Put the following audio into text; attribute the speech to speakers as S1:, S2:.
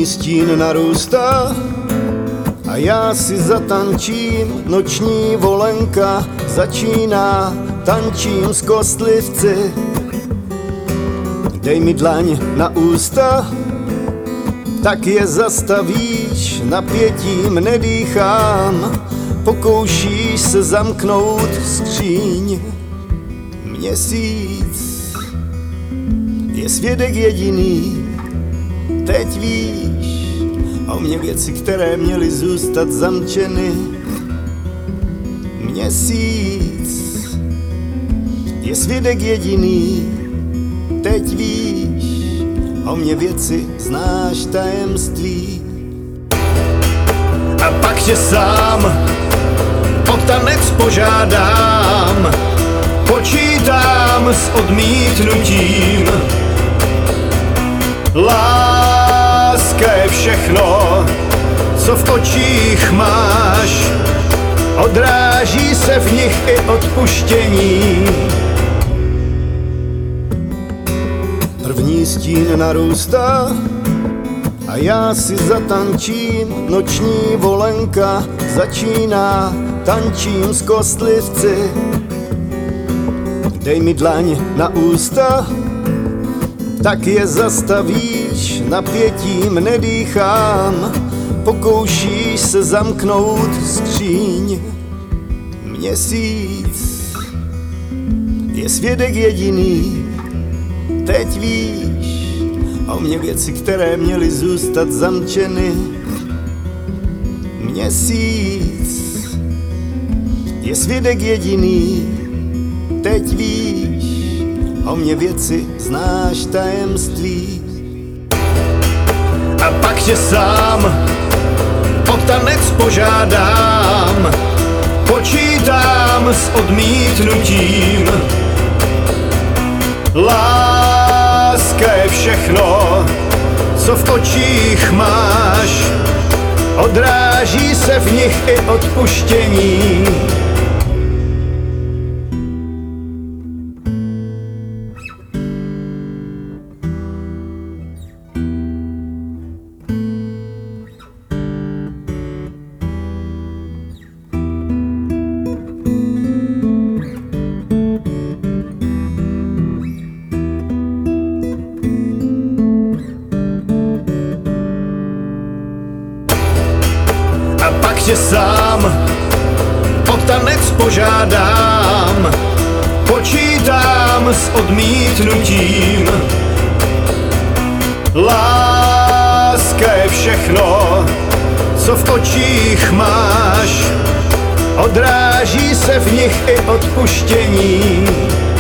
S1: První stín narůstá a já si zatančím, noční volenka začíná, tančím s kostlivci. Dej mi dlaň na ústa, tak je zastavíš, napětím nedýchám, pokoušíš se zamknout skříň. Měsíc je svědek jediný, teď víš o mě věci, které měly zůstat zamčeny. Měsíc je svědek jediný, teď víš o mě věci, znáš tajemství. A pak tě sám o tanec požádám, počítám s odmítnutím. Láska je všechno, co v očích máš, odráží se v nich i odpuštění. První stín narůstá a já si zatančím, noční volenka začíná, tančím s kostlivci. Dej mi dlaň na ústa, tak je zastavíš, napětím nedýchám, pokoušíš se zamknout skříň. Měsíc je svědek jediný, teď víš o mě věci, které měly zůstat zamčeny. Měsíc je svědek jediný, teď víš o mě věci, znáš tajemství. A pak tě sám o tanec požádám, počítám s odmítnutím. Láska je všechno, co v očích máš, odráží se v nich i odpuštění. A pak tě sám o tanec požádám, počítám s odmítnutím. Láska je všechno, co v očích máš, odráží se v nich i odpuštění.